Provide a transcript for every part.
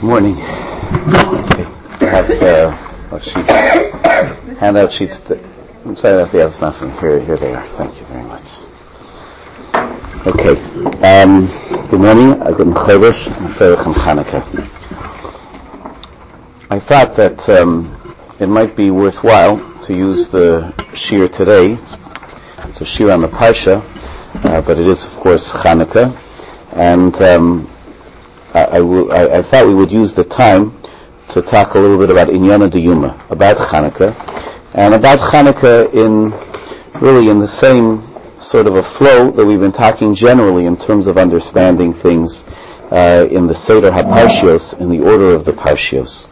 Good morning. Okay. I have handout sheets. I'm sorry that the other's not from here. Here they are. Thank you very much. Okay. Good morning. Good Chodesh and Ferech and Chanukah. I thought that it might be worthwhile to use the shir today. It's a shir on the Parsha, but it is, of course, Chanukah, and I thought we would use the time to talk a little bit about Inyana Diyuma, about Chanukah, and about Chanukah in the same sort of a flow that we've been talking generally in terms of understanding things in the Seder HaParshios, in the order of the Parshios.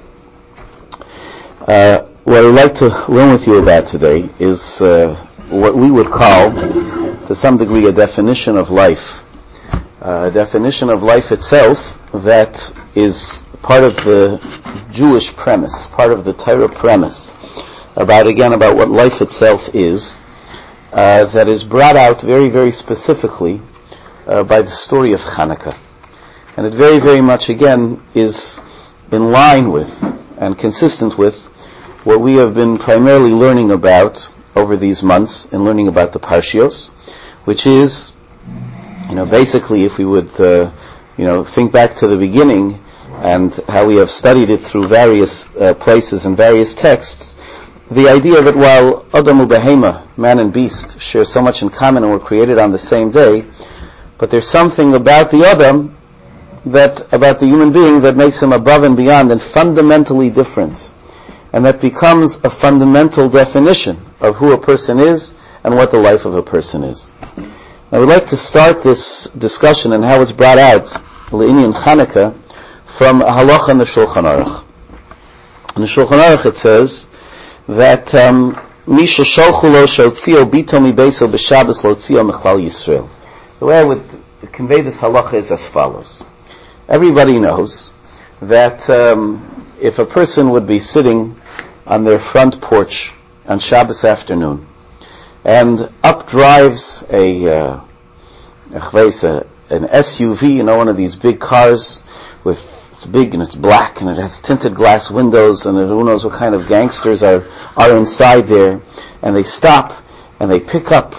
What I'd like to learn with you about today is what we would call, to some degree, a definition of life. A definition of life itself that is part of the Jewish premise, part of the Torah premise, about what life itself is, that is brought out very, very specifically by the story of Chanukah. And it very, very much, again, is in line with and consistent with what we have been primarily learning about over these months in learning about the Parshios, which is, basically, if we would, think back to the beginning and how we have studied it through various places and various texts, the idea that while Adam u'Behema, man and beast, share so much in common and were created on the same day, but there's something about the Adam, about the human being, that makes him above and beyond and fundamentally different. And that becomes a fundamental definition of who a person is and what the life of a person is. I would like to start this discussion and how it's brought out, Le'inyan Chanukah, from a halacha in the Shulchan Aruch. In the Shulchan Aruch it says that Misha sholchu lo she'otzio bito mibeso b'Shabbos lo'otzio mechlal Yisrael. The way I would convey this halacha is as follows. Everybody knows that if a person would be sitting on their front porch on Shabbos afternoon, and up drives an SUV, one of these big cars it's big and it's black and it has tinted glass windows, and who knows what kind of gangsters are inside there, and they stop and they pick up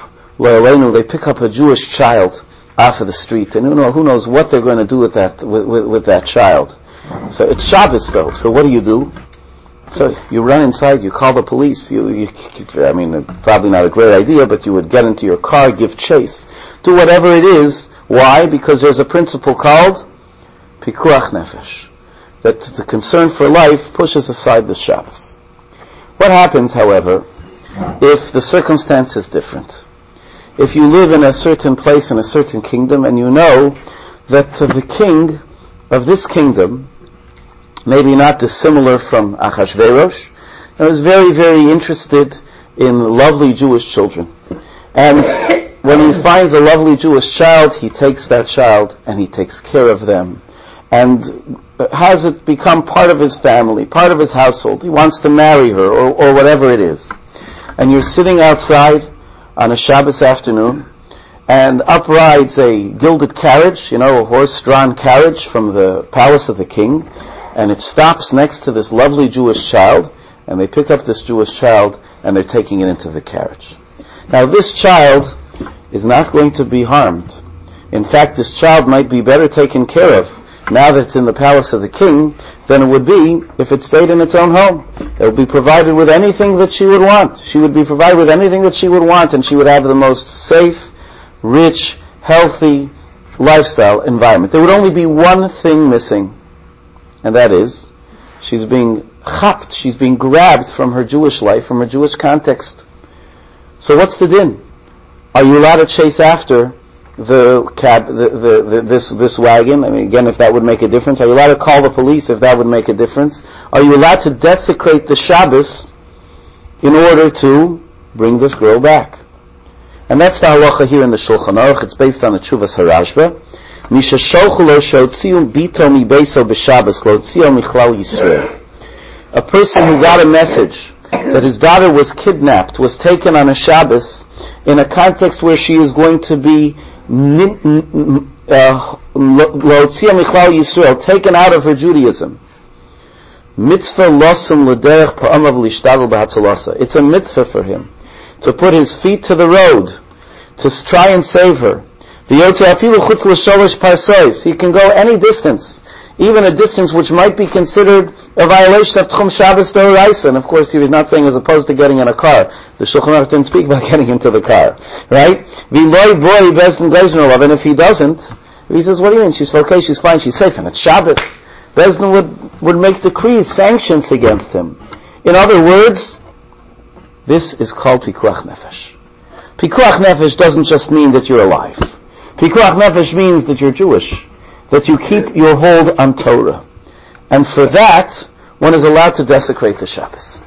a Jewish child off of the street, and who knows what they're going to do with that child. So it's Shabbos though, so what do? So you run inside, you call the police, probably not a great idea, but you would get into your car, give chase, do whatever it is. Why? Because there's a principle called Pikuach Nefesh, that the concern for life pushes aside the Shabbos. What happens, however, if the circumstance is different? If you live in a certain place in a certain kingdom, and you know that the king of this kingdom, maybe not dissimilar from Achashverosh, was very, very interested in lovely Jewish children. And when he finds a lovely Jewish child, he takes that child and he takes care of them, and has it become part of his family, part of his household. He wants to marry her or whatever it is. And you're sitting outside on a Shabbos afternoon, and up rides a gilded carriage, a horse-drawn carriage from the palace of the king, and it stops next to this lovely Jewish child, and they pick up this Jewish child, and they're taking it into the carriage. Now, this child is not going to be harmed. In fact, this child might be better taken care of now that it's in the palace of the king than it would be if it stayed in its own home. It would be provided with anything that she would want. She would be provided with anything that she would want, and she would have the most safe, rich, healthy lifestyle environment. There would only be one thing missing, and that is, she's being chapped, she's being grabbed from her Jewish life, from her Jewish context. So what's the din? Are you allowed to chase after this wagon? Again, if that would make a difference. Are you allowed to call the police if that would make a difference? Are you allowed to desecrate the Shabbos in order to bring this girl back? And that's the halacha here in the Shulchan Aruch. It's based on the Tshuvas HaRashba. Misha sholchu lo she'otziu bito mibeso b'Shabbos lo'otzio michlal Yisrael. A person who got a message that his daughter was kidnapped, was taken on a Shabbos, in a context where she is going to be L'otzia Michlal Yisrael, taken out of her Judaism. Mitzvah losum l'derech pa'amav l'ishtagel b'hatzalasa. It's a mitzvah for him to put his feet to the road, to try and save her. He can go any distance, even a distance which might be considered a violation of Tchum Shabbos D'Oraisa. And of course, he was not saying as opposed to getting in a car. The Shulchan Aruch didn't speak about getting into the car, right? And if he doesn't, he says, "What do you mean? She's okay, she's fine, she's safe, and it's Shabbos." Bezdin would make decrees, sanctions against him. In other words, this is called Pikuach Nefesh. Pikuach Nefesh doesn't just mean that you're alive. Pikuach Nefesh means that you're Jewish, that you keep your hold on Torah. And for that, one is allowed to desecrate the Shabbos.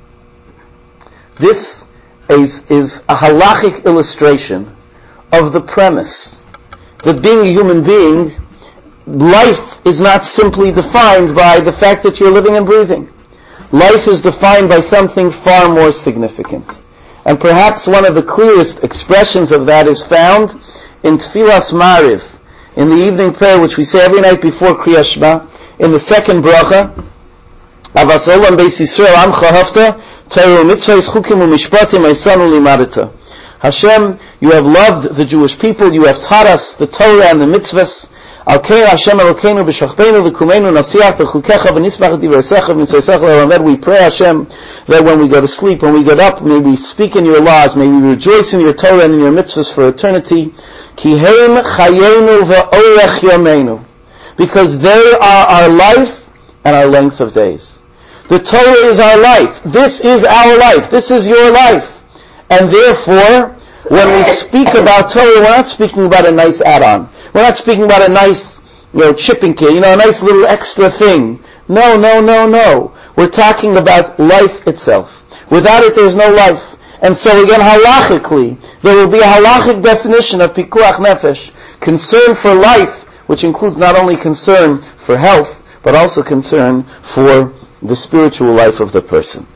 This is a halachic illustration of the premise that being a human being, life is not simply defined by the fact that you're living and breathing. Life is defined by something far more significant. And perhaps one of the clearest expressions of that is found in Tfilas Mariv, in the evening prayer which we say every night before Kriyas Shema, in the second bracha, Avas Olam Beis Yisrael Amcha Hafta, Torah Mitzvahs Chukim U'Mishpatim Eisanu Limadeta. Hashem, you have loved the Jewish people, you have taught us the Torah and the mitzvahs. Al Kei Hashem Elokeinu B'Shachbeinu V'Kumeinu Nasiach B'Chukecha V'Nisbach D'Ivreisecha V'Mitzvosecha L'Elamed. We pray Hashem that when we go to sleep, when we get up, may we speak in your laws, may we rejoice in your Torah and in your mitzvahs for eternity. Ki Heim Chayenu V'Orech Yameinu. Because they are our life and our length of days. The Torah is our life. This is our life. This is your life. And therefore, when we speak about Torah, we're not speaking about a nice add-on. We're not speaking about a nice, chipping kit, a nice little extra thing. No. We're talking about life itself. Without it, there's no life. And so again, halachically, there will be a halachic definition of pikuach nefesh, concern for life, which includes not only concern for health, but also concern for the spiritual life of the person.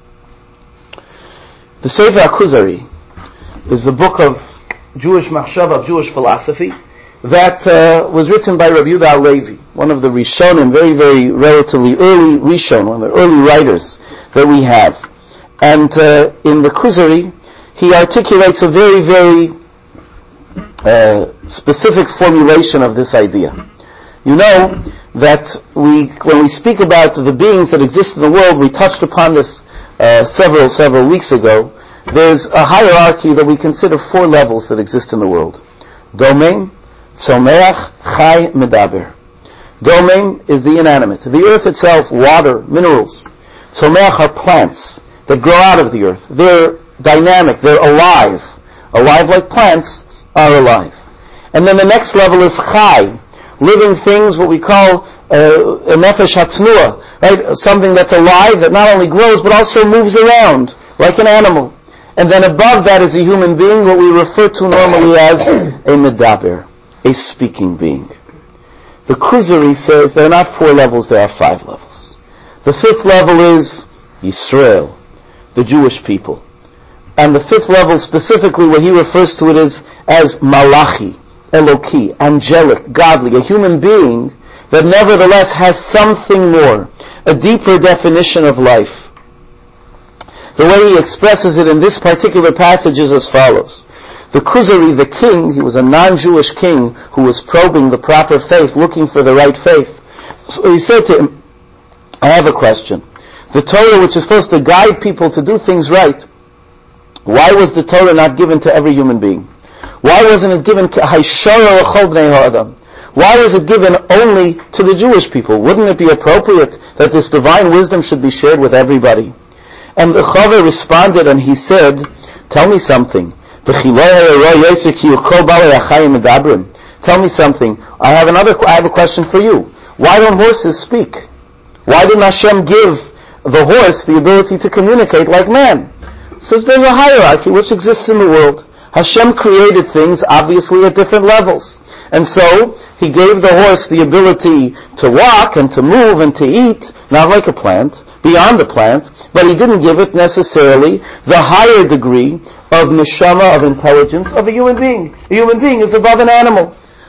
The Sefer HaKuzari is the book of Jewish machshava, of Jewish philosophy, that was written by Rabbi Yehuda HaLevi, one of the Rishonim, very, very relatively early Rishon, one of the early writers that we have. And in the Kuzari, he articulates a very, very specific formulation of this idea. You know that when we speak about the beings that exist in the world, we touched upon this several weeks ago. There's a hierarchy that we consider 4 levels that exist in the world. Domain, Tzomeach, Chai, Medaber. Domain is the inanimate. The earth itself, water, minerals. Tzomeach are plants that grow out of the earth. They're dynamic, they're alive. Alive like plants are alive. And then the next level is Chai, living things, what we call a nefesh hatznua, right? Something that's alive, that not only grows, but also moves around, like an animal. And then above that is a human being, what we refer to normally as a medaber, a speaking being. The Kuzari says there are not 4 levels, there are 5 levels. The 5th level is Yisrael, the Jewish people. And the 5th level specifically, what he refers to it is as Malachi, Eloki, angelic, godly, a human being that nevertheless has something more, a deeper definition of life. The way he expresses it in this particular passage is as follows. The Kuzari, the king, he was a non-Jewish king who was probing the proper faith, looking for the right faith. So he said to him, I have a question. The Torah, which is supposed to guide people to do things right, why was the Torah not given to every human being? Why wasn't it given why was it given only to the Jewish people? Wouldn't it be appropriate that this divine wisdom should be shared with everybody? And the Chava responded and he said, tell me something. Tell me something. I have a question for you. Why don't horses speak? Why didn't Hashem give the horse the ability to communicate like man? It says there's a hierarchy which exists in the world. Hashem created things obviously at different levels. And so, he gave the horse the ability to walk and to move and to eat, not like a plant, beyond the plant, but he didn't give it necessarily the higher degree of neshama, of intelligence, of a human being. A human being is above an animal.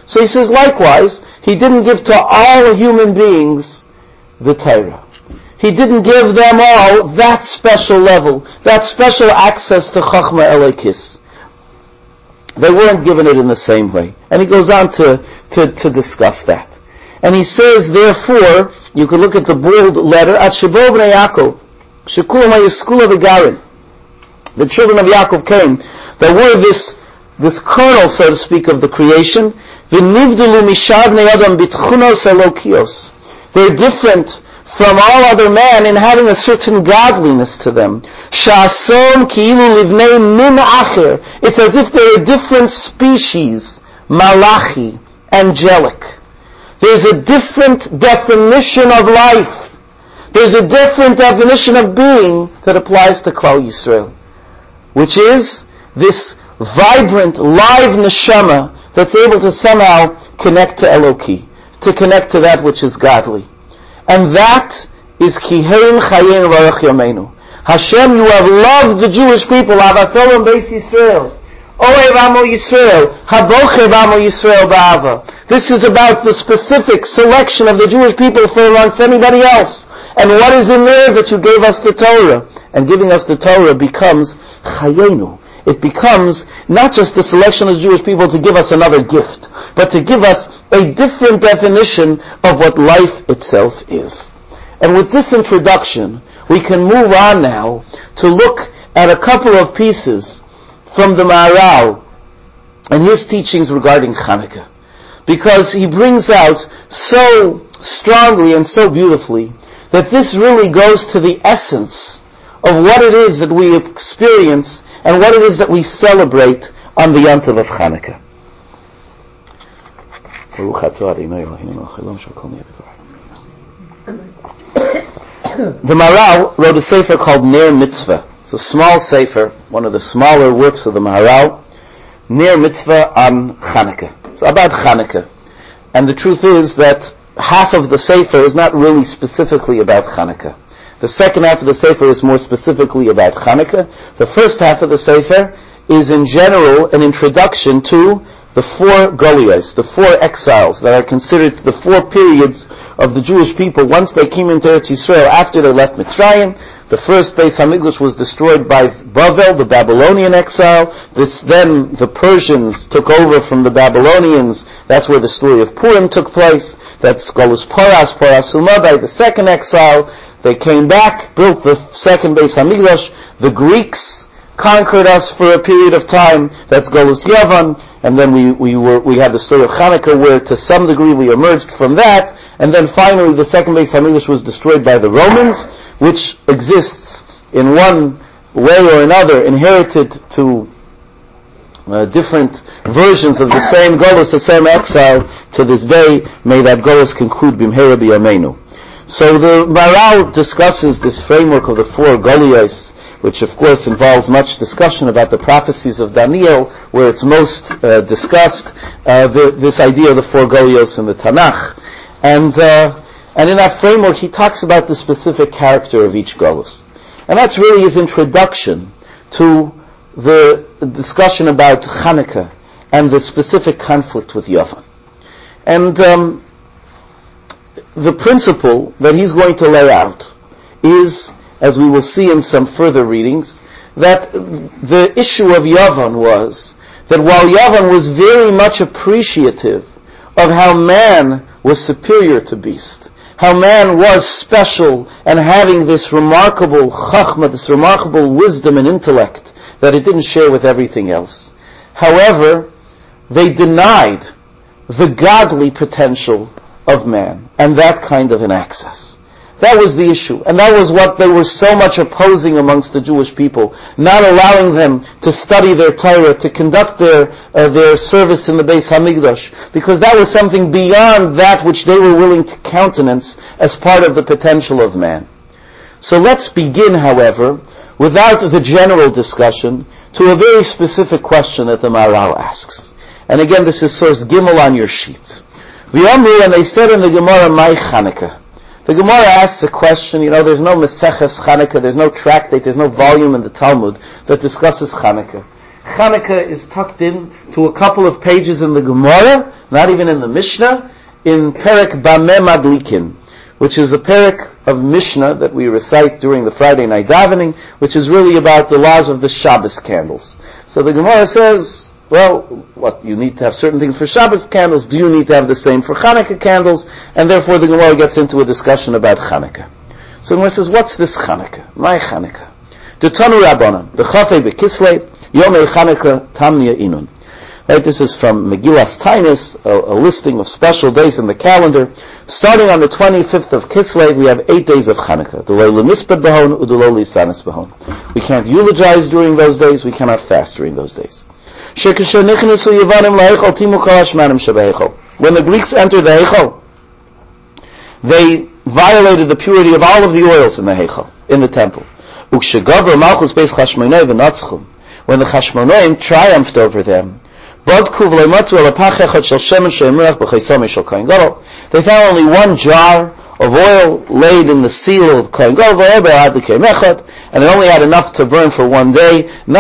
So he says, likewise, he didn't give to all human beings the Torah. He didn't give them all that special level, that special access to Chachma Elokis. They weren't given it in the same way. And he goes on to discuss that. And he says, therefore, you can look at the bold letter, At Shebo Bnei Yaakov, Shekulam HaYiskula V'Garin. The children of Yaakov came, that were this kernel, so to speak, of the creation, V'nivdelu Mishar Bnei Adam B'tchunos Elokios. They're different from all other men in having a certain godliness to them. Sha'asom ki'ilu livnei min acher. It's as if they're a different species, malachi, angelic. There's a different definition of life. There's a different definition of being that applies to Klal Yisrael, which is this vibrant, live neshama that's able to somehow connect to Eloki, to connect to that which is godly. And that is Kihein Chayin Varach Yameinu. Hashem, you have loved the Jewish people. Avasolom Beis Yisrael. Oev Amo Yisrael. Habochev Amo Yisrael Ba'ava. This is about the specific selection of the Jewish people for amongst anybody else. And what is in there that you gave us the Torah? And giving us the Torah becomes Chayenu. It becomes not just the selection of the Jewish people to give us another gift, but to give us a different definition of what life itself is. And with this introduction, we can move on now to look at a couple of pieces from the Maharal and his teachings regarding Chanukah, because he brings out so strongly and so beautifully that this really goes to the essence of what it is that we experience and what it is that we celebrate on the Yom Tov of Chanukah. The Maharal wrote a sefer called Ner Mitzvah. It's a small sefer, one of the smaller works of the Maharal, Ner Mitzvah on Chanukah. It's about Chanukah. And the truth is that half of the sefer is not really specifically about Chanukah. The second half of the Sefer is more specifically about Chanukah. The first half of the Sefer is in general an introduction to the four Goliyos, the four exiles that are considered the four periods of the Jewish people once they came into Eretz Yisrael after they left Mitzrayim. The first Beis Hamikdash was destroyed by Bavel, the Babylonian exile. Then the Persians took over from the Babylonians. That's where the story of Purim took place. That's Golus Poras Umadai, the second exile. They came back, built the second Beis Hamikdash. The Greeks conquered us for a period of time. That's Golus Yavan. And then we had the story of Chanukah, where to some degree we emerged from that. And then finally the second Beis Hamikdash was destroyed by the Romans, which exists in one way or another, inherited to different versions of the same Golus, the same exile to this day. May that Golus conclude Bimhera B'Yameinu. So the Maharal discusses this framework of the four Goliyos, which of course involves much discussion about the prophecies of Daniel, where it's most discussed, this idea of the four Goliyos in the Tanakh. And in that framework he talks about the specific character of each Golus. And that's really his introduction to the discussion about Chanukah and the specific conflict with Yavan. And the principle that he's going to lay out is, as we will see in some further readings, that the issue of Yavan was that while Yavan was very much appreciative of how man was superior to beast, how man was special and having this remarkable chachma, this remarkable wisdom and intellect that it didn't share with everything else. However, they denied the godly potential of man and that kind of an access. That was the issue, and that was what they were so much opposing amongst the Jewish people, not allowing them to study their Torah, to conduct their service in the Beis Hamikdash, because that was something beyond that which they were willing to countenance as part of the potential of man. So let's begin, however, without the general discussion, to a very specific question that the Maharal asks. And again, this is source Gimel on your sheets. V'yamru, and they said in the Gemara, Mai Chanukah. The Gemara asks a question, there's no Maseches Chanukah, there's no tractate, there's no volume in the Talmud that discusses Chanukah. Chanukah is tucked in to a couple of pages in the Gemara, not even in the Mishnah, in Perek Bameh Madlikin, which is a Perek of Mishnah that we recite during the Friday night davening, which is really about the laws of the Shabbos candles. So the Gemara says, well, what, you need to have certain things for Shabbos candles, do you need to have the same for Chanukah candles? And therefore the Gemara gets into a discussion about Chanukah. So the Gemara says, what's this Chanukah? My Chanukah. The Tanu Rabbanan, the Chafei Bekislev, Yomei Chanukah Tamnia Inun. Right, this is from Megillas Tainus, a listing of special days in the calendar. Starting on the 25th of Kislev, we have 8 days of Chanukah. We can't eulogize during those days, we cannot fast during those days. When the Greeks entered the Heichal, they violated the purity of all of the oils in the Heichal, in the temple. When the Chashmonaim triumphed over them, they found only one jar of oil laid in the seal of Kohen Gadol, and it only had enough to burn for 1 day. A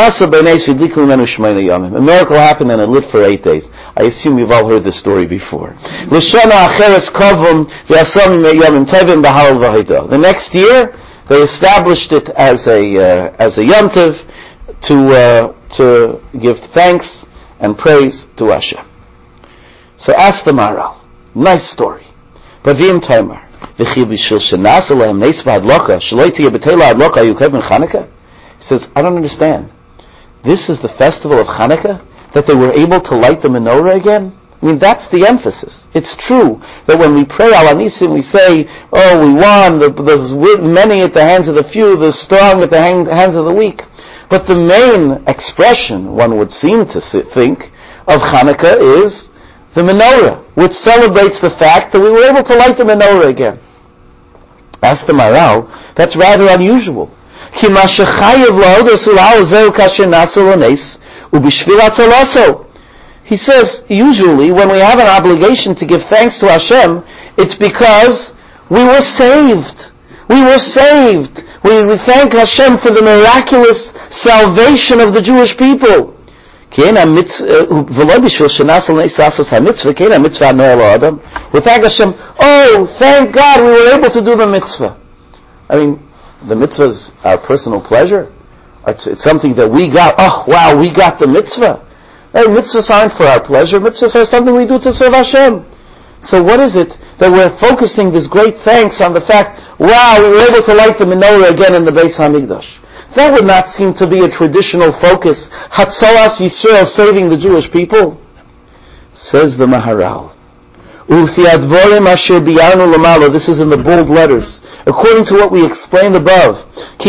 miracle happened and it lit for 8 days. I assume you've all heard this story before. The next year, they established it as a Yom Tov to give thanks and praise to Hashem. So ask the Maharal. Nice story. Bavim Tomer. He says, I don't understand. This is the festival of Chanukah? That they were able to light the menorah again? I mean, that's the emphasis. It's true that when we pray Al Anisim, we say, oh, we won, the many at the hands of the few, the strong at the hands of the weak. But the main expression, one would seem to think, of Chanukah is the menorah, which celebrates the fact that we were able to light the menorah again. Ask the Maharal, that's rather unusual. He says, usually, when we have an obligation to give thanks to Hashem, it's because we were saved. We were saved. We thank Hashem for the miraculous salvation of the Jewish people. We thank Hashem, oh, thank God we were able to do the mitzvah. I mean, the mitzvah is our personal pleasure. It's something that we got. Oh, wow, we got the mitzvah. Hey, mitzvahs aren't for our pleasure. Mitzvahs are something we do to serve Hashem. So what is it that we're focusing this great thanks on the fact, wow, we were able to light the menorah again in the Beis HaMikdash? That would not seem to be a traditional focus. Hatzalas Yisrael, saving the Jewish people. Says the Maharal. This is in the bold letters. According to what we explained above.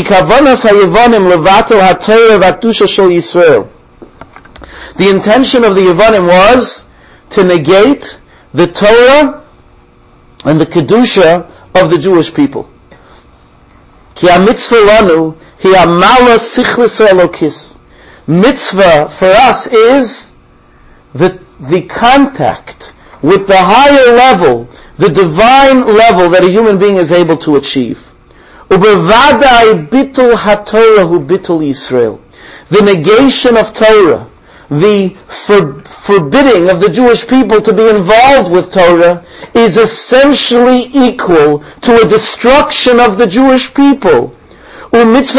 The intention of the Yevanim was to negate the Torah and the Kedusha of the Jewish people. Mitzvah for us is the contact with the higher level, the divine level that a human being is able to achieve. The negation of Torah, the forbidding of the Jewish people to be involved with Torah is essentially equal to a destruction of the Jewish people. And the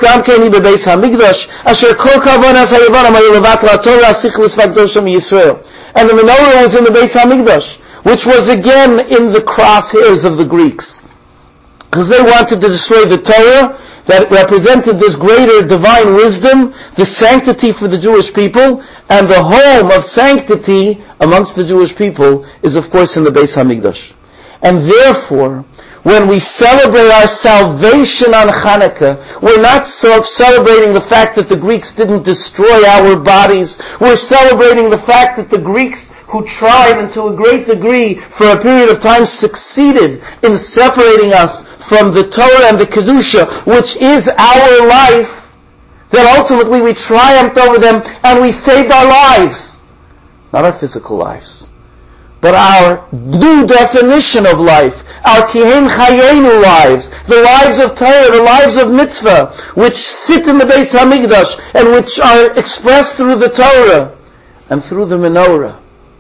menorah was in the Beis HaMikdash, which was again in the crosshairs of the Greeks. Because they wanted to destroy the Torah that represented this greater divine wisdom, the sanctity for the Jewish people, and the home of sanctity amongst the Jewish people is of course in the Beis HaMikdash. And therefore, when we celebrate our salvation on Chanukah, we're not celebrating the fact that the Greeks didn't destroy our bodies. We're celebrating the fact that the Greeks, who tried and to a great degree for a period of time succeeded in separating us from the Torah and the Kedusha, which is our life, that ultimately we triumphed over them and we saved our lives. Not our physical lives, but our new definition of life, our Kihen Chayenu lives, the lives of Torah, the lives of mitzvah, which sit in the Beis HaMikdash, and which are expressed through the Torah, and through the menorah.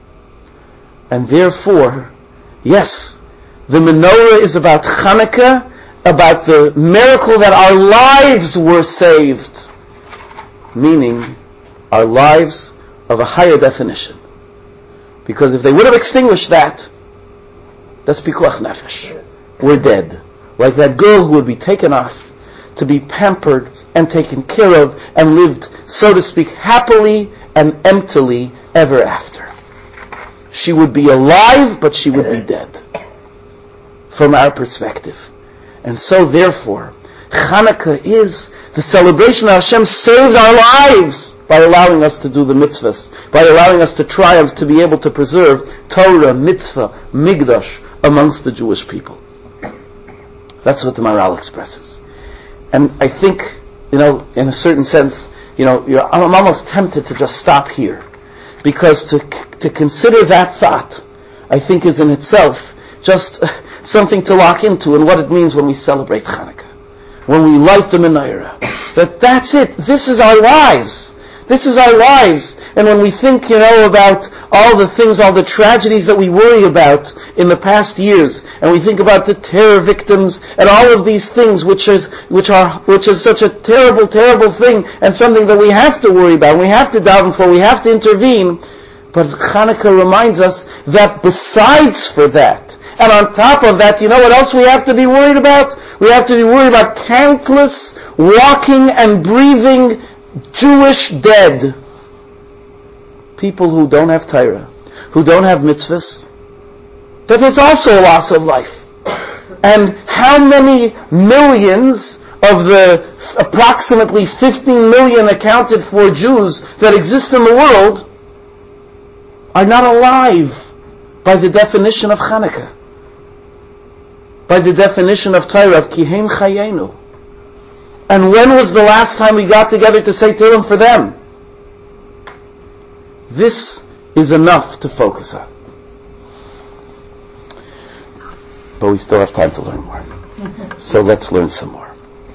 And therefore, yes, the menorah is about Chanukah, about the miracle that our lives were saved, meaning our lives of a higher definition. Because if they would have extinguished that, that's pikuach nefesh. We're dead. Like that girl who would be taken off to be pampered and taken care of and lived, so to speak, happily and emptily ever after. She would be alive, but she would be dead. From our perspective. And so therefore, Chanukah is the celebration that Hashem saved our lives by allowing us to do the mitzvahs, by allowing us to triumph, to be able to preserve Torah, mitzvah, Migdash amongst the Jewish people. That's what the Maharal expresses. And I think, in a certain sense, I'm almost tempted to just stop here. Because to consider that thought, I think is in itself just something to lock into and what it means when we celebrate Chanukah. When we light the menorah. That's it. This is our lives. This is our lives. And when we think, about all the things, all the tragedies that we worry about in the past years, and we think about the terror victims and all of these things, which is such a terrible, terrible thing, and something that we have to worry about, we have to daven for, we have to intervene. But Chanukah reminds us that besides for that, and on top of that, you know what else we have to be worried about? We have to be worried about countless walking and breathing Jewish dead. People who don't have Torah, who don't have mitzvahs. But it's also a loss of life. And how many millions of the approximately 15 million accounted for Jews that exist in the world are not alive by the definition of Chanukah, by the definition of Torah, of Kihen Chayenu. And when was the last time we got together to say Tehillim for them? This is enough to focus on. But we still have time to learn more. So let's learn some more.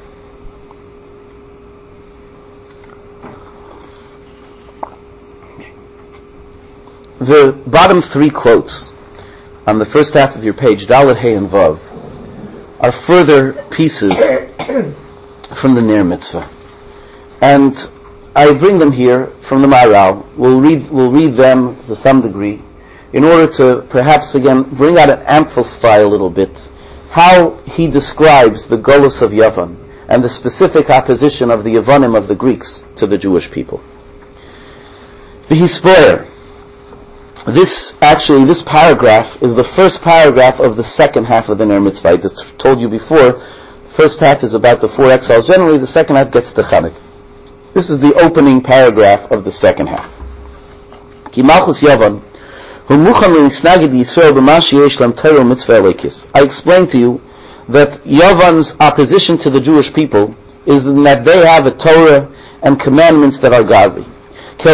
The bottom three quotes on the first half of your page, Dalet, Hey, and Vav, are further pieces from the Ner Mitzvah. And I bring them here from the Maharal. We'll read them to some degree in order to perhaps again bring out and amplify a little bit how he describes the Golus of Yavan and the specific opposition of the Yavanim, of the Greeks, to the Jewish people. The Hisboyer. This paragraph is the first paragraph of the second half of the Ner Mitzvah. I just told you before, the first half is about the four exiles. Generally, the second half gets to Chanukah. This is the opening paragraph of the second half. Ki Malchus Yavan, hu mucham l'nisnagid Yisrael b'ma sheyesh lam Torah mitzvah elekis. I explained to you that Yavan's opposition to the Jewish people is that they have a Torah and commandments that are godly. Because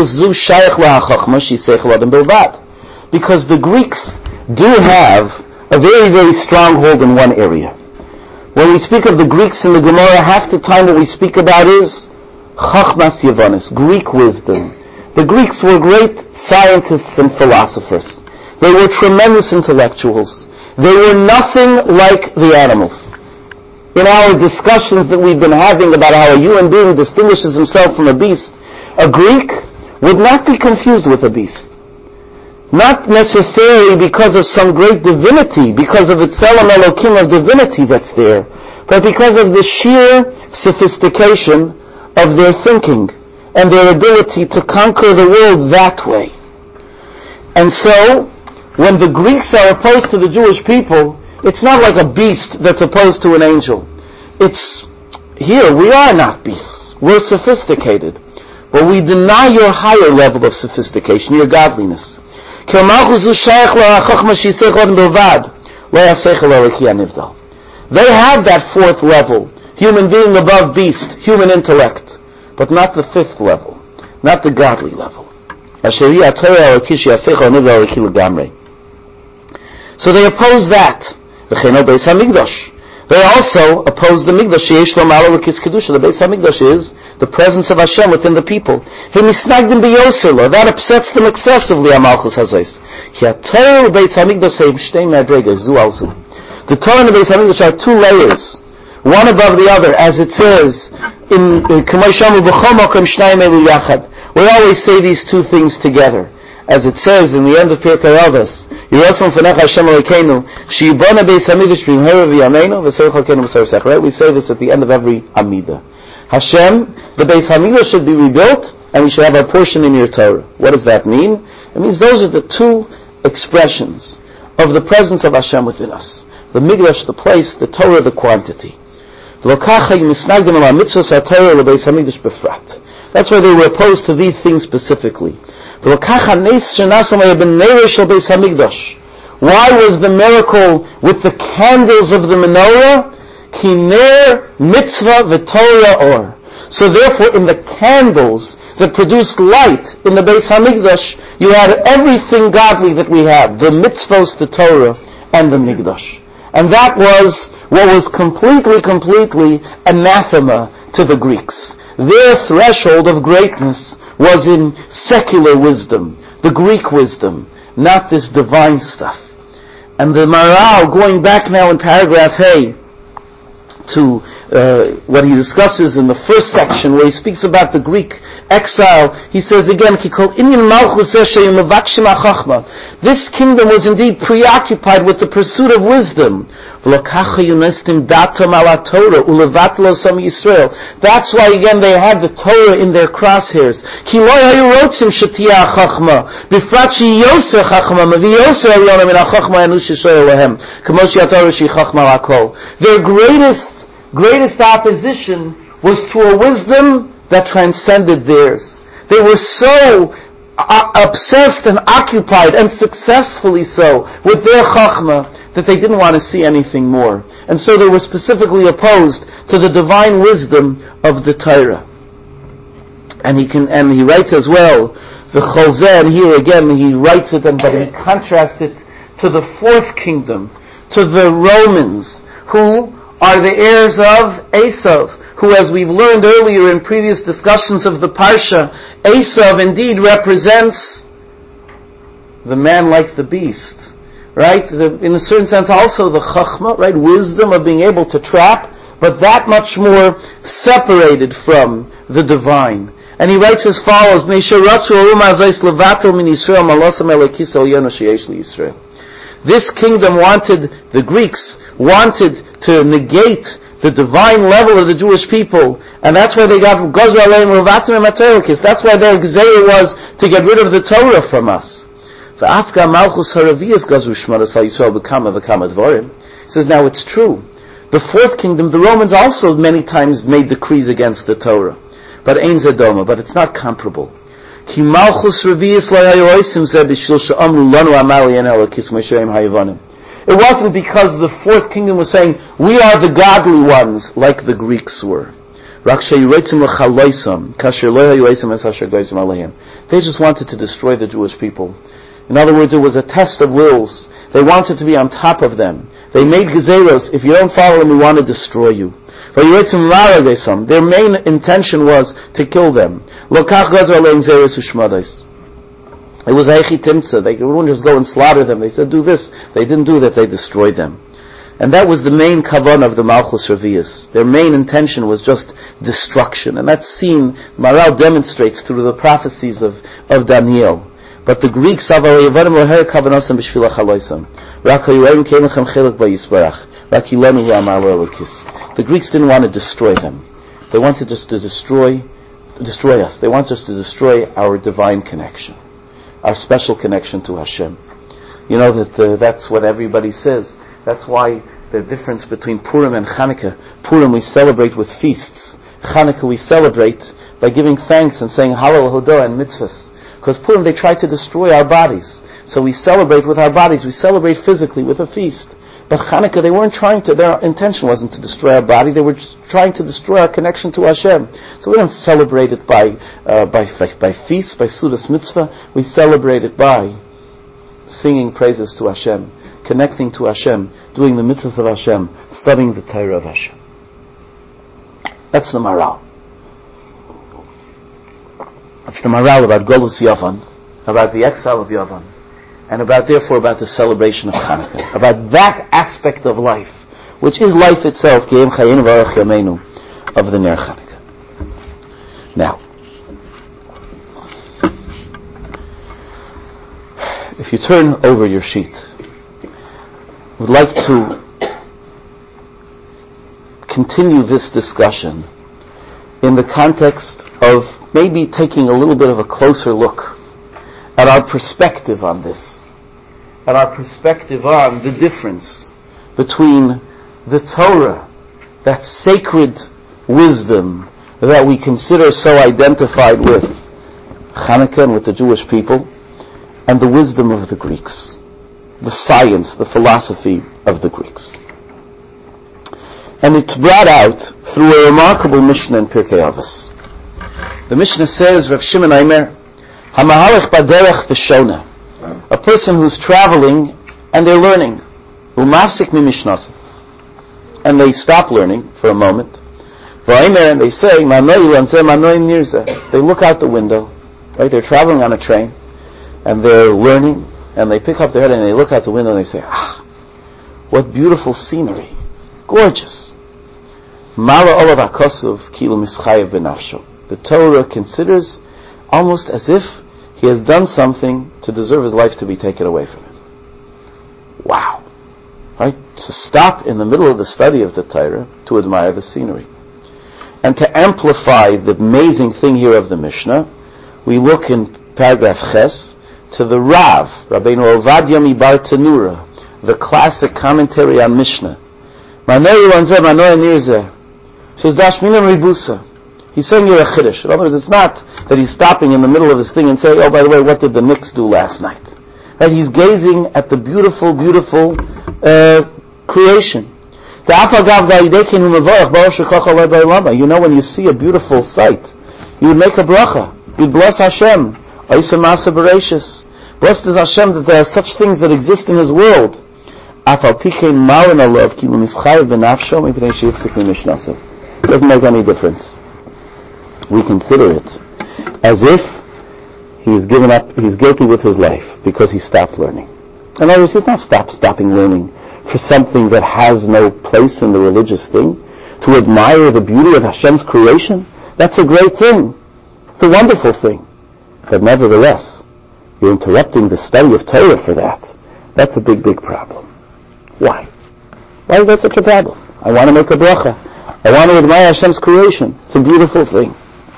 the Greeks do have a very, very strong hold in one area. When we speak of the Greeks in the Gemara, half the time what we speak about is Chachmas Yavanis, Greek wisdom. The Greeks were great scientists and philosophers. They were tremendous intellectuals. They were nothing like the animals. In our discussions that we've been having about how a human being distinguishes himself from a beast, a Greek would not be confused with a beast. Not necessarily because of some great divinity, because of the Tzelem Elokim of divinity that's there, but because of the sheer sophistication of their thinking and their ability to conquer the world that way. And so, when the Greeks are opposed to the Jewish people, it's not like a beast that's opposed to an angel. It's, here, we are not beasts. We're sophisticated. But we deny your higher level of sophistication, your godliness. They have that fourth level, human being above beast, human intellect, but not the fifth level, not the godly level. So they oppose that, V'chein al Beis HaMikdash. They also oppose the Mikdash. Yesh lo ma'ala l'kis kedusha. The Beis HaMikdash is the presence of Hashem within the people. He misnagdim b'yoser lo. That upsets them excessively. Amalchus hazais. Ki haTorah Beis HaMikdash heim shtei madregas zu al zu. The Torah and the Beis HaMikdash are two layers, one above the other, as it says in K'may shamu b'chol makom shnayim elu yachad. We always say these two things together, as it says in the end of Pirkei Avos. Right? We say this at the end of every Amidah. Hashem, the Beis Hamikdash should be rebuilt, and we should have our portion in your Torah. What does that mean? It means those are the two expressions of the presence of Hashem within us. The Mikdash, the place; the Torah, the quantity. That's why they were opposed to these things specifically. Why was the miracle with the candles of the menorah? Ki ner mitzvah v'torah or. So therefore, in the candles that produced light in the Beis Hamikdash, you had everything godly that we have: the mitzvos, the Torah, and the Mikdash. And that was what was completely anathema to the Greeks. Their threshold of greatness was in secular wisdom, the Greek wisdom, not this divine stuff. And the Maharal, going back now in paragraph A to what he discusses in the first section, where he speaks about the Greek exile, he says again, this kingdom was indeed preoccupied with the pursuit of wisdom. That's why again they had the Torah in their crosshairs. Their greatest opposition was to a wisdom that transcended theirs. They were so obsessed and occupied, and successfully so, with their chachma, that they didn't want to see anything more. And so they were specifically opposed to the divine wisdom of the Torah. And he writes as well, the Cholzeh, and here again he writes it, but he contrasts it to the fourth kingdom, to the Romans, who are the heirs of Esav, who, as we've learned earlier in previous discussions of the Parsha, Esav indeed represents the man like the beast, right? In a certain sense also the Chachma, right? Wisdom of being able to trap, but that much more separated from the divine. And he writes as follows, this kingdom the Greeks wanted to negate the divine level of the Jewish people, and that's why they got Gozra Aleim Ruvatim and Materakis. That's why their Gzeir was to get rid of the Torah from us. He says, now it's true. The fourth kingdom, the Romans also many times made decrees against the Torah, but Ein Zedoma, but it's not comparable. It wasn't because the fourth kingdom was saying, we are the godly ones, like the Greeks were. They just wanted to destroy the Jewish people. In other words, it was a test of wills. They wanted to be on top of them. They made gezeros, if you don't follow them, we want to destroy you. Their main intention was to kill them. It was Eichi Timtza. They wouldn't just go and slaughter them. They said, do this. They didn't do that. They destroyed them. And that was the main kavanah of the Malchus Revius. Their main intention was just destruction. And that's seen, Maharal demonstrates through the prophecies of Daniel. But the Greeks, the Greeks didn't want to destroy them. They wanted just to destroy us. They wanted us to destroy our divine connection, our special connection to Hashem. You know that's what everybody says. That's why the difference between Purim and Chanukah. Purim we celebrate with feasts. Chanukah we celebrate by giving thanks and saying Hallel, Hodah, and mitzvahs. Because Purim they try to destroy our bodies. So we celebrate with our bodies. We celebrate physically with a feast. But Chanukah, they weren't trying to, their intention wasn't to destroy our body, they were trying to destroy our connection to Hashem. So we don't celebrate it by feasts, by Sudas Mitzvah, we celebrate it by singing praises to Hashem. connecting to Hashem, doing the mitzvahs of Hashem, studying the Torah of Hashem. That's the Maral. That's the Maral about Golus Yavan, about the exile of Yavan, and therefore about the celebration of Hanukkah, about that aspect of life, which is life itself, of the Ner Hanukkah. Now, if you turn over your sheet, I would like to continue this discussion in the context of maybe taking a little bit of a closer look at our perspective on this, at our perspective on the difference between the Torah, that sacred wisdom that we consider so identified with Hanukkah and with the Jewish people, and the wisdom of the Greeks, the science, the philosophy of the Greeks. And it's brought out through a remarkable Mishnah in Pirkei Avos. The Mishnah says, Rav Shimon Aimer, Hamahalech baderech v'shona, a person who's traveling and they're learning, umafsik mi mishnasa, and they stop learning for a moment, v'aimer, and they say, manoy lanzeh manoy nirze, they look out the window, right? They're traveling on a train, and they're learning, and they pick up their head and they look out the window and they say, what beautiful scenery, gorgeous. Mala olav hakosov kilu mischayev benafsho. The Torah considers almost as if he has done something to deserve his life to be taken away from him. Wow. Right? To stop in the middle of the study of the Torah to admire the scenery. And to amplify the amazing thing here of the Mishnah, we look in paragraph Ches to the Rav, Rabbeinu Ovadia Mibar Tanura, the classic commentary on Mishnah. Manoy lanzeh manoy nirze. Says Dashmina Ribusa. He's saying you're a chiddush. In other words, it's not that he's stopping in the middle of his thing and saying, oh, by the way, what did the Knicks do last night? Right? He's gazing at the beautiful, beautiful creation. You know, when you see a beautiful sight, you would make a bracha. You'd bless Hashem. Blessed is Hashem that there are such things that exist in His world. It doesn't make any difference. We consider it as if he's given up, he's guilty with his life because he stopped learning. In other words, he's not stopping learning for something that has no place in the religious thing. To admire the beauty of Hashem's creation, that's a great thing. It's a wonderful thing. But nevertheless, you're interrupting the study of Torah for that. That's a big, big problem. Why? Why is that such a problem? I want to make a bracha. I want to admire Hashem's creation. It's a beautiful thing.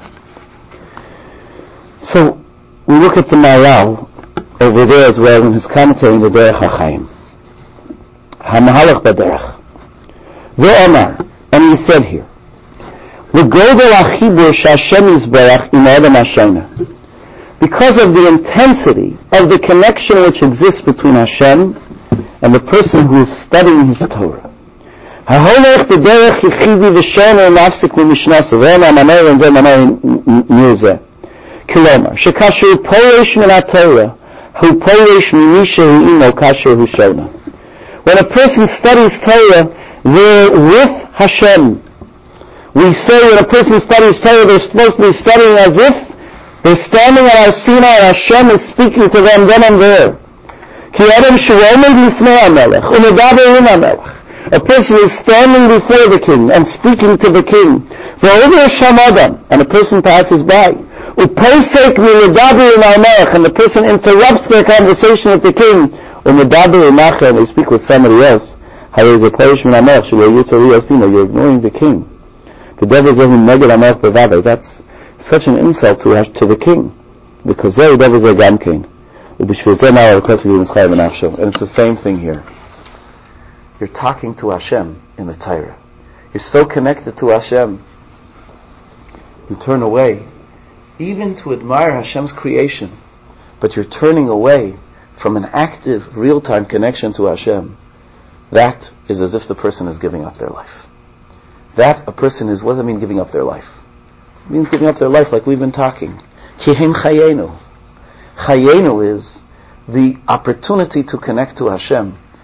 So, we look at the Maral over there as well in his commentary in the Derech HaChaim. HaMahalach Baderech. Ve'omar, and he said here, V'godel ha'chibur she'Hashem yizbarach im ha'adam ha'shona. Because of the intensity of the connection which exists between Hashem and the person who is studying his Torah. HaHolech b'derech yichidi v'shona mafsik mimishnasa ve'omar manoy lanzeh manoy nirze. Kilomar, shekasher poresh min ha-Torah, hu poresh mimisha hu imo kasher hu shona. When a person studies Torah, they're with Hashem. We say when a person studies Torah, they're supposed to be studying as if they're standing at Har Sinai and Hashem is speaking to them then and there. Ki adam she'omid lifnei ha-melech, u'medaber im ha-melech. A person is standing before the king and speaking to the king. Ve'over sham adam, and a person passes by. U'posek mi'medaber im ha-melech, and the person interrupts their conversation with the king. U'medaber im ha-melech, and they speak with somebody else. You're ignoring the king. The devil is neged ha-melech b'vavei. That's such an insult to the king. Because the devil is a gamkein. And it's the same thing here. You're talking to Hashem in the Torah. You're so connected to Hashem. You turn away, even to admire Hashem's creation, but you're turning away from an active, real-time connection to Hashem. That is as if the person is giving up their life. That a person is, what does it mean giving up their life? It means giving up their life like we've been talking. Kihem chayenu. Chayenu is the opportunity to connect to Hashem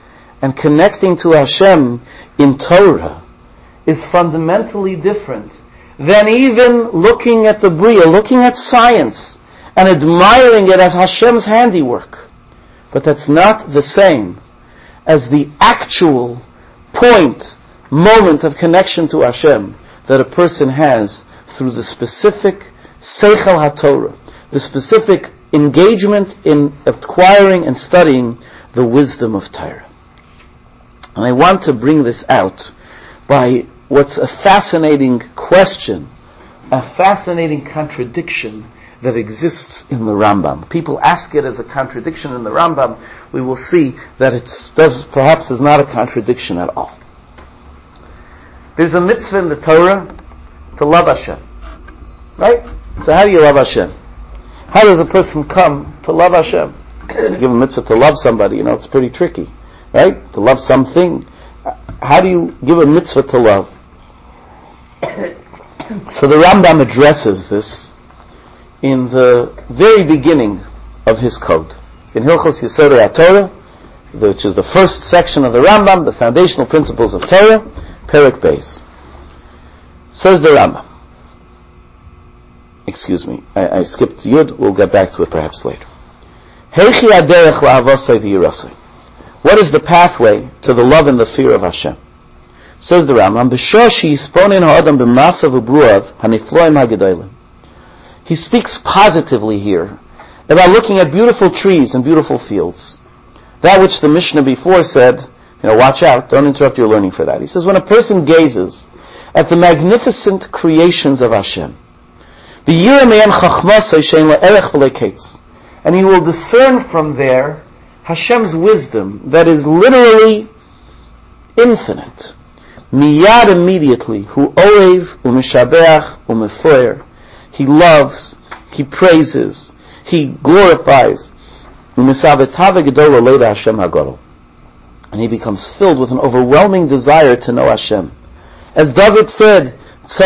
and connecting to Hashem in Torah is fundamentally different than even looking at the Bria, looking at science, and admiring it as Hashem's handiwork. But that's not the same as the actual moment of connection to Hashem that a person has through the specific Seichel HaTorah, the specific engagement in acquiring and studying the wisdom of Torah. And I want to bring this out by what's a fascinating question, a fascinating contradiction that exists in the Rambam. People ask it as a contradiction in the Rambam. We will see that it perhaps is not a contradiction at all. There's a mitzvah in the Torah to love Hashem. Right? So how do you love Hashem? How does a person come to love Hashem? You give a mitzvah to love somebody, it's pretty tricky. Right? To love something. How do you give a mitzvah to love? So the Rambam addresses this in the very beginning of his code. In Hilchos Yesodei HaTorah, which is the first section of the Rambam, the foundational principles of Torah, Perek Beis. Says the Rambam. Excuse me, I skipped Yud, we'll get back to it perhaps later. Heichi haderech la'avosai v'yirasai. What is the pathway to the love and the fear of Hashem? Says the Rambam, B'shoshi yisponin ha'adam b'masav u'bruav hanifloim ha'gedolim. He speaks positively here about looking at beautiful trees and beautiful fields. That which the Mishnah before said, watch out, don't interrupt your learning for that. He says, when a person gazes at the magnificent creations of Hashem, and he will discern from there Hashem's wisdom that is literally infinite. Miyad, immediately, hu oev u'mishabeach u'mefoer. He loves, he praises, he glorifies. And he becomes filled with an overwhelming desire to know Hashem. As David said,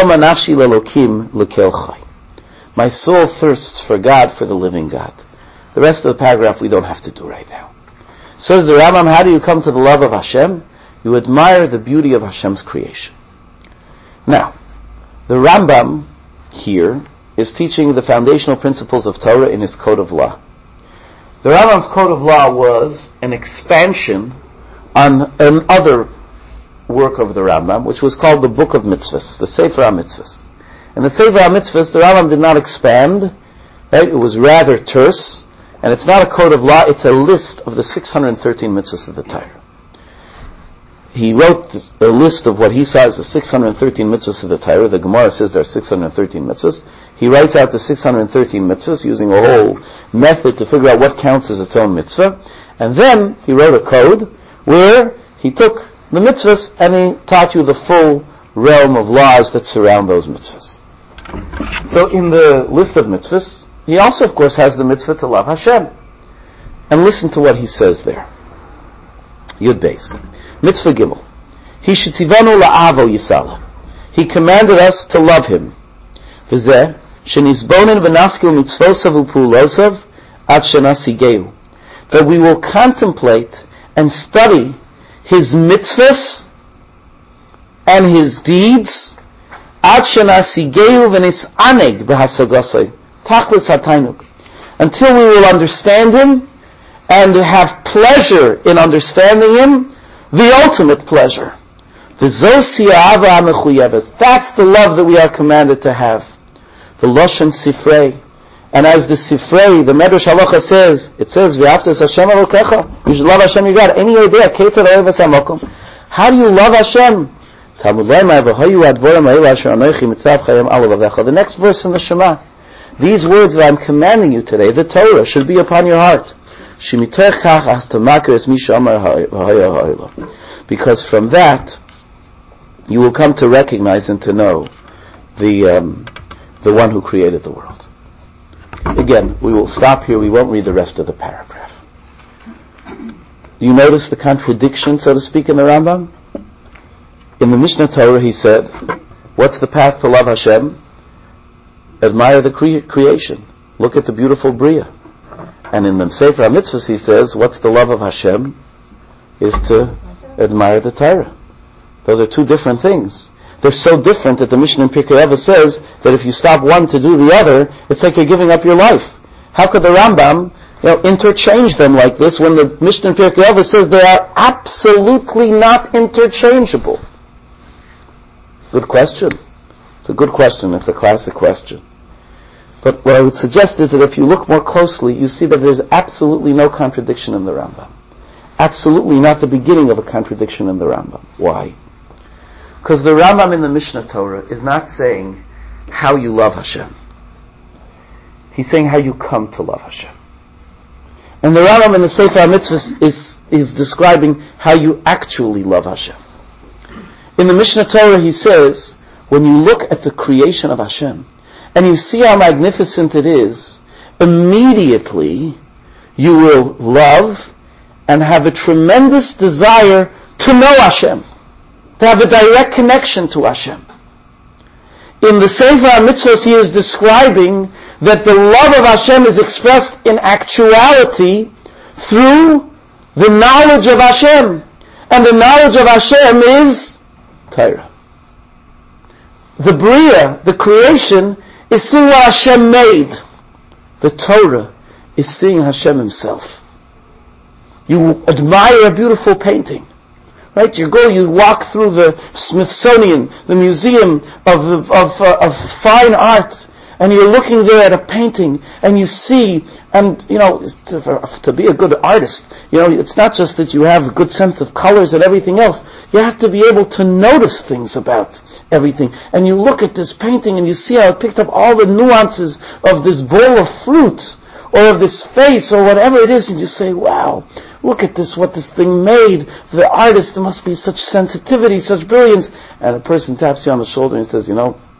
my soul thirsts for God, for the living God. The rest of the paragraph we don't have to do right now. Says the Rambam, how do you come to the love of Hashem? You admire the beauty of Hashem's creation. Now, the Rambam here is teaching the foundational principles of Torah in his Code of Law. The Rambam's Code of Law was an expansion on another work of the Rambam, which was called the Book of Mitzvahs, the Sefer HaMitzvahs. In the Sefer HaMitzvahs, the Rambam did not expand, right? It was rather terse, and it's not a code of law, it's a list of the 613 mitzvahs of the Torah. He wrote a list of what he saw as the 613 mitzvahs of the Torah. The Gemara says there are 613 mitzvahs. He writes out the 613 mitzvahs using a whole method to figure out what counts as its own mitzvah. And then he wrote a code where he took the mitzvahs and he taught you the full realm of laws that surround those mitzvahs. So in the list of mitzvahs, he also of course has the mitzvah to love Hashem. And listen to what he says there. Yud Beis. Mitzvah Gimel. He shetivanu la'avo yisala. He commanded us to love him. V'zeh, shenizbonin v'naskil mitzvosav u'pulosav ad shenasigeu. That we will contemplate and study his mitzvahs and his deeds ad shenasigeu v'nisaneg b'hasagosai tachlis hatainuk. Until we will understand him and have pleasure in understanding him, the ultimate pleasure. That's the love that we are commanded to have. The Loshen Sifrei. And as the Sifrei, the Medrash Halacha says, it says, V'aftas Hashem Elokecha. You should love Hashem your God. Any idea? How do you love Hashem? The next verse in the Shema. These words that I'm commanding you today, the Torah, should be upon your heart. Because from that you will come to recognize and to know the one who created the world. Again, we will stop here. We won't read the rest of the paragraph. Do you notice the contradiction, so to speak, in the Rambam? In the Mishnah Torah he said, what's the path to love Hashem? Admire the creation. Look at the beautiful Bria. And in the Sefer HaMitzvahs he says, what's the love of Hashem? Is to admire the Torah. Those are two different things. They're so different that the Mishnah in Pirkei Avos says that if you stop one to do the other, it's like you're giving up your life. How could the Rambam interchange them like this when the Mishnah in Pirkei Avos says they are absolutely not interchangeable? Good question. It's a good question. It's a classic question. But what I would suggest is that if you look more closely, you see that there's absolutely no contradiction in the Rambam. Absolutely not the beginning of a contradiction in the Rambam. Why? Because the Rambam in the Mishnah Torah is not saying how you love Hashem. He's saying how you come to love Hashem. And the Rambam in the Sefer HaMitzvot is describing how you actually love Hashem. In the Mishnah Torah he says, when you look at the creation of Hashem, and you see how magnificent it is, immediately you will love and have a tremendous desire to know Hashem, to have a direct connection to Hashem. In the Sefer HaMitzvot he is describing that the love of Hashem is expressed in actuality through the knowledge of Hashem. And the knowledge of Hashem is Torah. The Bria, the creation, is seeing what Hashem made. The Torah is seeing Hashem Himself. You admire a beautiful painting. Right? You walk through the Smithsonian, the Museum of Fine Art, and you're looking there at a painting, and you see, and to be a good artist, it's not just that you have a good sense of colors and everything else. You have to be able to notice things about everything. And you look at this painting, and you see how it picked up all the nuances of this bowl of fruit, or of this face, or whatever it is, and you say, wow, look at this, what this thing made. The artist, there must be such sensitivity, such brilliance. And a person taps you on the shoulder and says,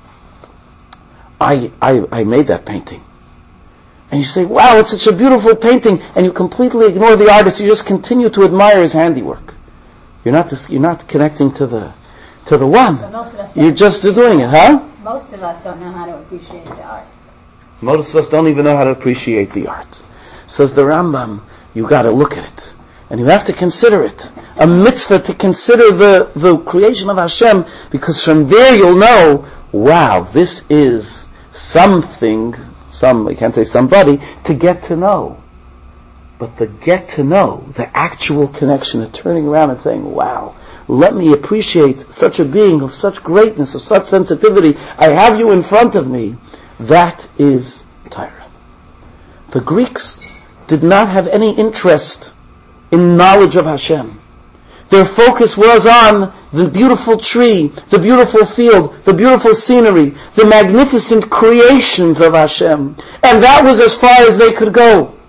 I made that painting. And you say, wow, it's such a beautiful painting, and you completely ignore the artist, you just continue to admire his handiwork. You're not connecting to the one. You're just doing it, huh? Most of us don't know how to appreciate the art. Most of us don't even know how to appreciate the art. Says the Rambam, you got to look at it. And you have to consider it. A mitzvah to consider the creation of Hashem, because from there you'll know, wow, this is something, I can't say somebody, to get to know. But the get to know, the actual connection, the turning around and saying, wow, let me appreciate such a being of such greatness, of such sensitivity. I have you in front of me. That is Torah. The Greeks did not have any interest in knowledge of Hashem. Their focus was on the beautiful tree, the beautiful field, the beautiful scenery, the magnificent creations of Hashem. And that was as far as they could go.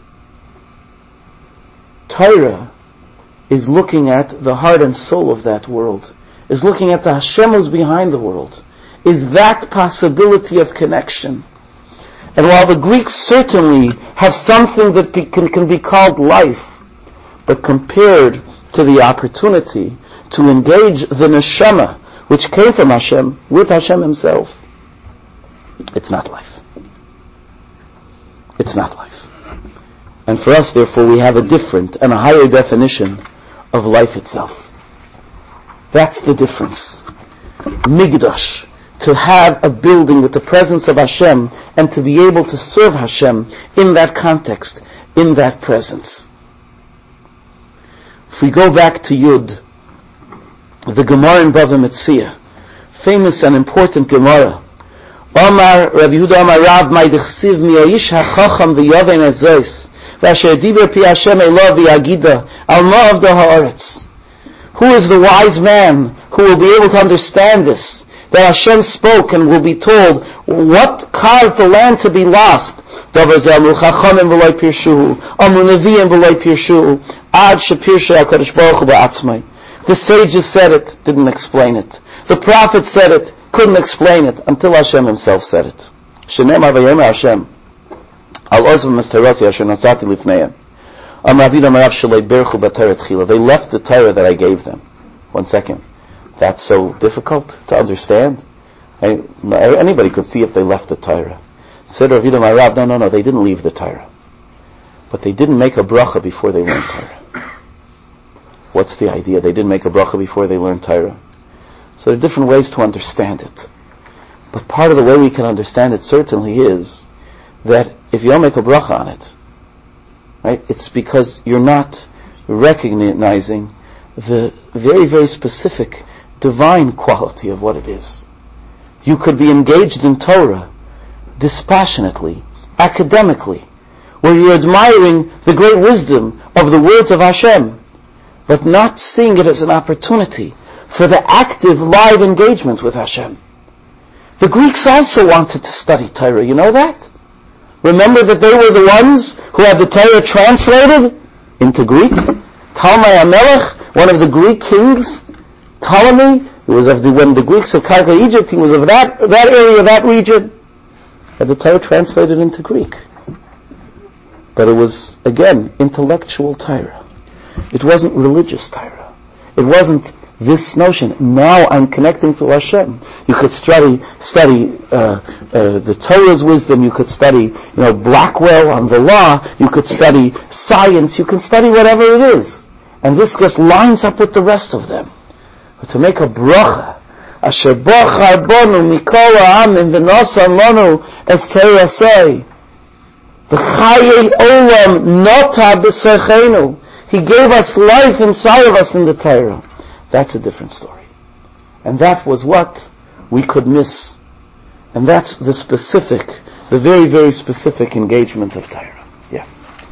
Torah is looking at the heart and soul of that world, is looking at the Hashem who's behind the world, is that possibility of connection. And while the Greeks certainly have something that can be called life, but compared to the opportunity to engage the neshama, which came from Hashem, with Hashem Himself, it's not life. It's not life. And for us, therefore, we have a different and a higher definition of life itself. That's the difference. Migdash, to have a building with the presence of Hashem, and to be able to serve Hashem in that context, in that presence. If we go back to Yud, the Gemara in Bava Metzia, famous and important Gemara, Omar Rav Yehuda Omar Rav Ma'idechsiv mi'oish ha'chacham v'yoven etzois v'asher diber pi Hashem Elov v'yagida al ma'av da ha'aretz. Who is the wise man who will be able to understand this? That Hashem spoke and will be told what caused the land to be lost. The sages said it, didn't explain it. The prophet said it, couldn't explain it, until Hashem Himself said it. They left the Torah that I gave them. 1 second. That's so difficult to understand. Anybody could see if they left the Torah. Said Rav Yehuda Marav, no, they didn't leave the Torah. But they didn't make a bracha before they learned Torah. What's the idea? They didn't make a bracha before they learned Torah. So there are different ways to understand it. But part of the way we can understand it certainly is that if you don't make a bracha on it, right, it's because you're not recognizing the very, very specific divine quality of what it is. You could be engaged in Torah dispassionately, academically, where you're admiring the great wisdom of the words of Hashem, but not seeing it as an opportunity for the active, live engagement with Hashem. The Greeks also wanted to study Torah, you know that? Remember that they were the ones who had the Torah translated into Greek? Ptolemy HaMelech, one of the Greek kings, Ptolemy, he was of when the Greeks had conquered Egypt, he was of that area, that region, had the Torah translated into Greek. But it was, again, intellectual Torah. It wasn't religious Torah. It wasn't this notion, now I'm connecting to Hashem. You could study the Torah's wisdom, you could study Blackwell on the law, you could study science, you can study whatever it is. And this just lines up with the rest of them. But to make a bracha, Asher bochar bonu mikol ha'amim v'nosa monu as Torah say, V'chayei olam nota b'sechenu. He gave us life inside of us in the Torah. That's a different story. And that was what we could miss. And that's the very, very specific engagement of Torah. Yes.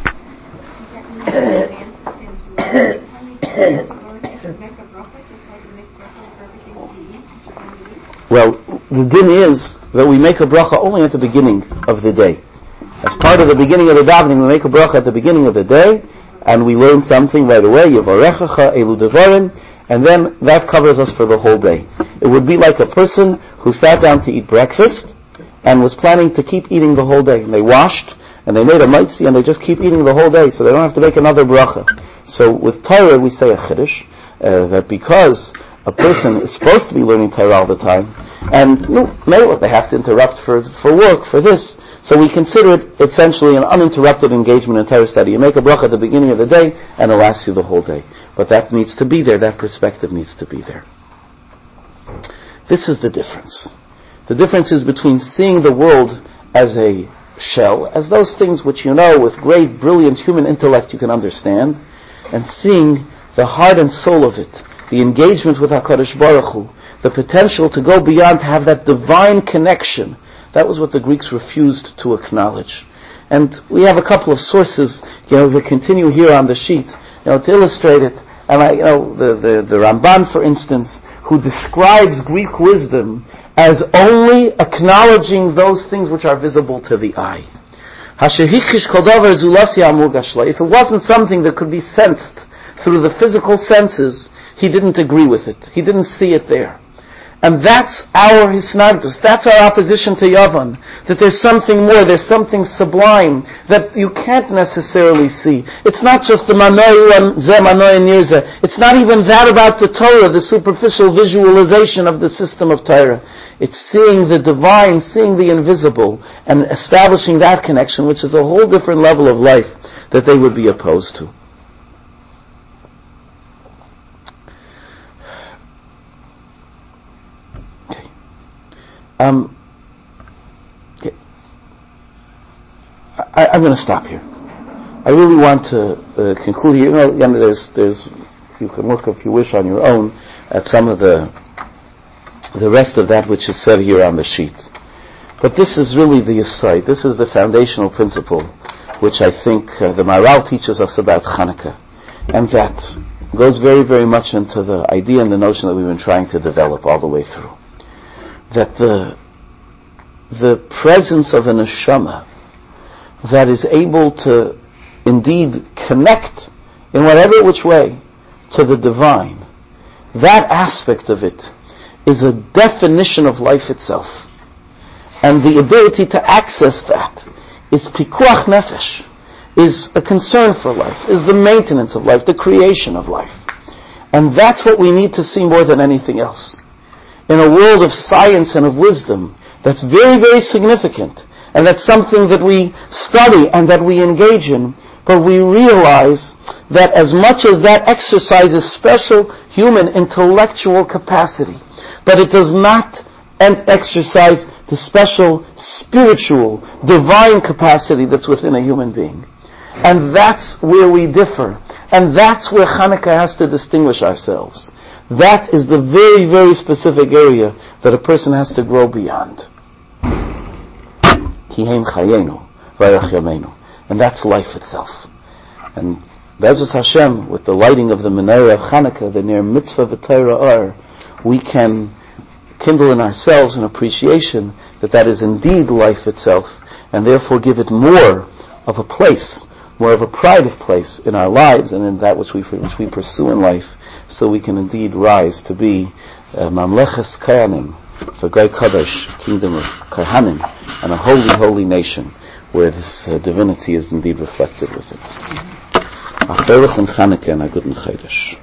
Well, the din is that we make a bracha only at the beginning of the day. As part of the beginning of the davening, we make a bracha at the beginning of the day, and we learn something right away, Yevarechecha elu devarim, and then that covers us for the whole day. It would be like a person who sat down to eat breakfast and was planning to keep eating the whole day. And they washed, and they made a mitzi, and they just keep eating the whole day, so they don't have to make another bracha. So with Torah, we say a chiddush, that because a person is supposed to be learning Torah all the time, and they have to interrupt for work, for this, so we consider it essentially an uninterrupted engagement in Torah study. You make a bracha at the beginning of the day, and it lasts you the whole day. But that needs to be there, that perspective needs to be there. This is the difference. The difference is between seeing the world as a shell, as those things which with great, brilliant human intellect you can understand, and seeing the heart and soul of it, the engagement with HaKadosh Baruch Hu, the potential to go beyond, to have that divine connection. That was what the Greeks refused to acknowledge. And we have a couple of sources, that continue here on the sheet, to illustrate it. And the Ramban, for instance, who describes Greek wisdom as only acknowledging those things which are visible to the eye. If it wasn't something that could be sensed through the physical senses, he didn't agree with it. He didn't see it there. And that's our hisnagdus. That's our opposition to Yavan. That there's something more, there's something sublime that you can't necessarily see. It's not just the manoy zeh manoy nirze. It's not even that about the Torah, the superficial visualization of the system of Torah. It's seeing the divine, seeing the invisible, and establishing that connection, which is a whole different level of life that they would be opposed to. I'm going to stop here. I really want to conclude here. Again, you can look if you wish on your own at some of the rest of that which is said here on the sheet. But this is really the aside. This is the foundational principle which I think the Maharal teaches us about Hanukkah, and that goes very, very much into the idea and the notion that we've been trying to develop all the way through. That the presence of a neshama that is able to indeed connect in whatever which way to the divine, that aspect of it is a definition of life itself. And the ability to access that is pikuach nefesh, is a concern for life, is the maintenance of life, the creation of life. And that's what we need to see more than anything else. In a world of science and of wisdom, that's very, very significant, and that's something that we study and that we engage in, but we realize that as much as that exercises special human intellectual capacity, but it does not exercise the special spiritual, divine capacity that's within a human being. And that's where we differ. And that's where Hanukkah has to distinguish ourselves. That is the very, very specific area that a person has to grow beyond. Kihem chayenu, v'ayach yameinu. And that's life itself. And Be'ezus Hashem, with the lighting of the menorah of Hanukkah, the near mitzvah v'Torah are, we can kindle in ourselves an appreciation that is indeed life itself, and therefore give it more of a place, more of a pride of place in our lives and in that which we pursue in life, so we can indeed rise to be Mamleches Kayanim, the great Kadosh, kingdom of Kohanim, and a holy, holy nation where this divinity is indeed reflected within us. Achterich and Chanukah and a good Chodesh.